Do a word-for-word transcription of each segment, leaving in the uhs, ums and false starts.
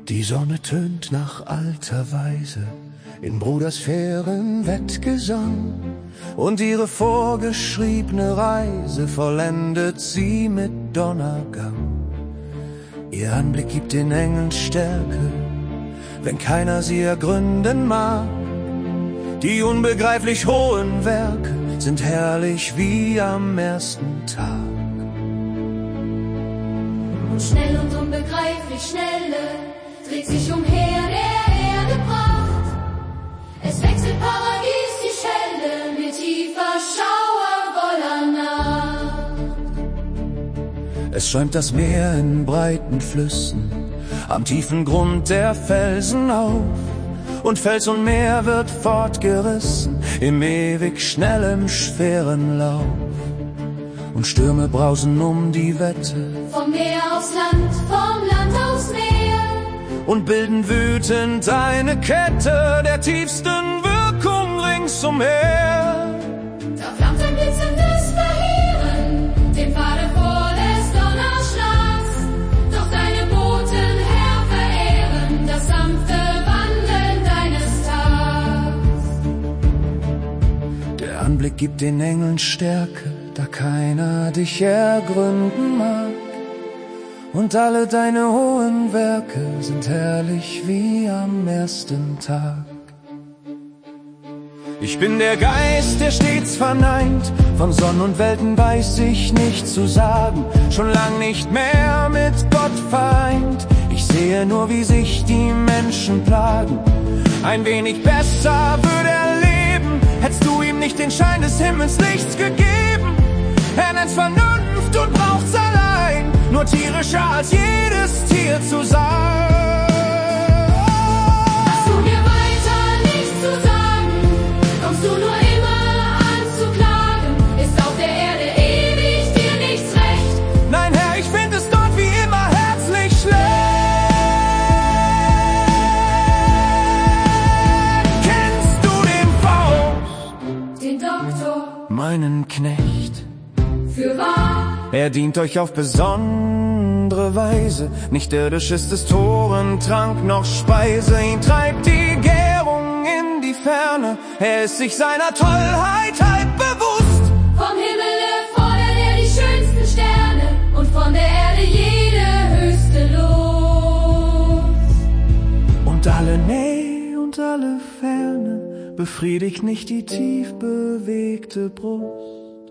Die Sonne tönt nach alter Weise in Bruders fairen Wettgesang, und ihre vorgeschriebene Reise vollendet sie mit Donnergang. Ihr Anblick gibt den Engeln Stärke, wenn keiner sie ergründen mag. Die unbegreiflich hohen Werke sind herrlich wie am ersten Tag. Und schnell und unbegreiflich schnelle dreht sich umher der Erde Pracht. Es wechselt Paradies die Schelle mit tiefer schauervoller Nacht. Es schäumt das Meer in breiten Flüssen am tiefen Grund der Felsen auf, und Fels und Meer wird fortgerissen im ewig schnellem, schweren Lauf. Und Stürme brausen um die Wette, vom Meer aufs Land, vom Land aufs Meer, und bilden wütend eine Kette der tiefsten Wirkung ringsumher. Da flammt ein blitzendes Verheeren, dem Pfade vor des Donnerschlags. Doch deine Boten, Herr, verehren das sanfte Wandeln deines Tags. Der Anblick gibt den Engeln Stärke, da keiner dich ergründen mag. Und alle deine hohen Werke sind herrlich wie am ersten Tag. Ich bin der Geist, der stets verneint, von Sonn und Welten weiß ich nichts zu sagen, schon lang nicht mehr mit Gott vereint. Ich sehe nur, wie sich die Menschen plagen. Ein wenig besser würde er leben, hättest du ihm nicht den Schein des Himmels Lichts gegeben. Er nennt's Vernunft und braucht's allein, nur tierischer als jedes Tier zu sein. Hast du mir weiter nichts zu sagen? Kommst du nur immer an zu klagen? Ist auf der Erde ewig dir nichts recht? Nein, Herr, ich find es dort wie immer herzlich schlecht. Kennst du den Faust, Den Doktor, meinen Knecht? für wahr, Er dient euch auf besondere Weise, nicht irdisch ist es Toren, Trank noch Speise. Ihn treibt die Gärung in die Ferne, er ist sich seiner Tollheit halb bewusst. vom Himmel fordert er die schönsten Sterne und von der Erde jede höchste Lust. Und alle Nähe und alle Ferne befriedigt nicht die tief bewegte Brust.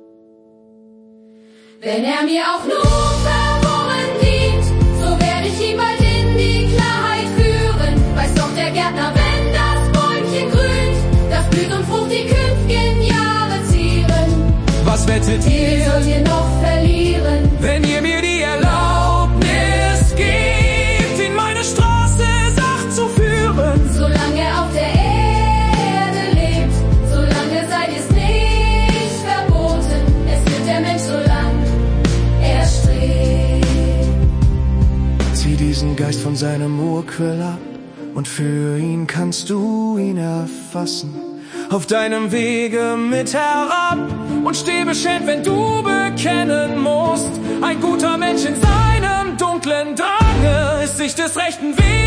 Wenn er mir auch nur verworren dient, so werde ich ihn bald in die Klarheit führen. Weiß doch der Gärtner, wenn das Bäumchen grünt, das blüht und Frucht die künftigen Jahre zieren. Was wettet Wie ihr, sollt ihr noch verlieren? wenn ihr mir die Erlaubnis gebt, in meine Straße sacht zu führen? Solange er auf der Erde lebt, solange seid ihr's nicht verboten. Es wird der Mensch so lang er strebt. Zieh diesen Geist von seinem Urquell ab, und für ihn kannst du ihn erfassen. Auf deinem Wege mit herab und steh beschämt, wenn du bekennen musst. Ein guter Mensch in seinem dunklen Drange ist sich des rechten Weges